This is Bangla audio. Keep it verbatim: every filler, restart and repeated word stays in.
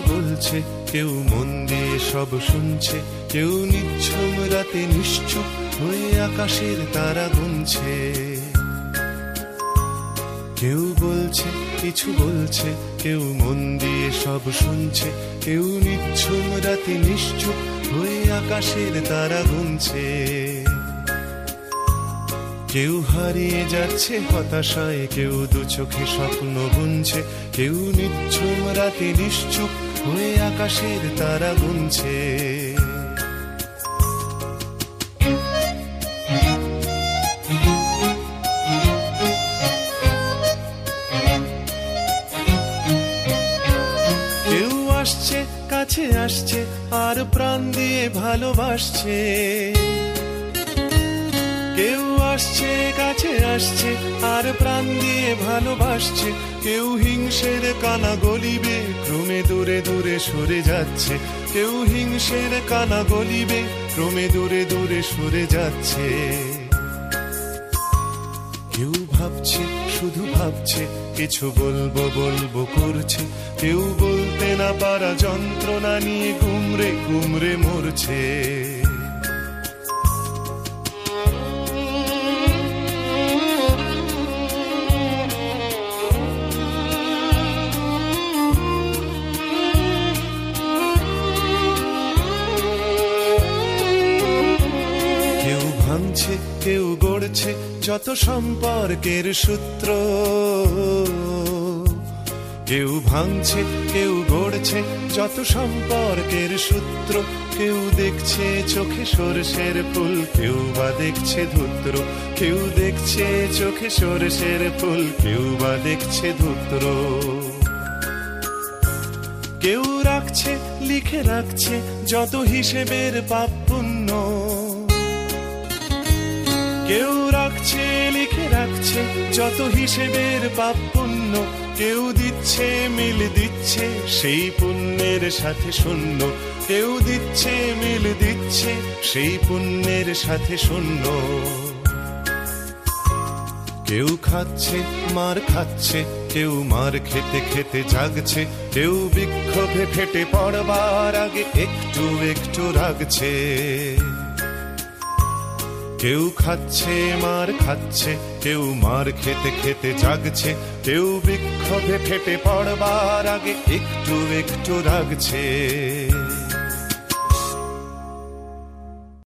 বলছে, কেউ মন দিয়ে সব শুনছে, কেউ নিঝুম রাতে নিশ্চুপ হয়ে আকাশের তারা গুনছে। কেউ বলছে, কিছু বলছে, কেউ মন দিয়ে সব শুনছে, কেউ নিঝুম রাতে নিশ্চুপ হয়ে আকাশের তারা গুনছে। কেউ হারিয়ে যাচ্ছে হতাশায়, কেউ দু চোখে স্বপ্ন বুনছে, কেউ নিঝুম রাতে নিশ্চুপ হয়ে আকাশের তারা গুনছে। কেউ আসছে, কাছে আসছে, আর প্রাণ দিয়ে ভালোবাসছে। কেউ আসছে, কাছে আসছে, আর প্রাণ দিয়ে ভালোবাসছে। কেউ হিংসের কানা গলিবে, ক্রমে দূরে দূরে সরে যাচ্ছে। কেউ হিংসের কানা গলিবে, ক্রমে দূরে দূরে সরে যাচ্ছে। কেউ ভাবছে, শুধু ভাবছে, কিছু বলবো বলবো করছে। কেউ বলতে না পারা যন্ত্রণা নিয়ে গুমরে গুমরে মরছে। ভাঙছে, কেউ গড়ছে যত সম্পর্কের সূত্র। কেউ ভাঙছে, কেউ গড়ছে যত সম্পর্কের সূত্র। কেউ দেখছে চোখে সরষের ফুল, কেউ বা দেখছে ধূত্র। কেউ দেখছে চোখে সরষের ফুল, কেউ বা দেখছে ধূত্র। কেউ রাখছে, লিখে রাখছে যত হিসেবের পাপ পুণ্য। কেউ রাখছে, লিখে রাখছে যত হিসেবের পাপ পুণ্য। কেউ দিচ্ছে, মিল দিচ্ছে সেই পুণ্যের সাথে শূন্য। কেউ দিচ্ছে, মিল দিচ্ছে সেই পুণ্যের সাথে শূন্য। কেউ খাচ্ছে, মার খাচ্ছে, কেউ মার খেতে খেতে জাগছে। কেউ বিক্ষোভে ফেটে পড়বার আগে একটু একটু রাগছে। কেউ খাচ্ছে, মার খাচ্ছে, কেউ মার খেতে খেতে জাগছে। কেউ বিক্ষোভে ফেটে পড়বার আগে একটু একটু রাগছে।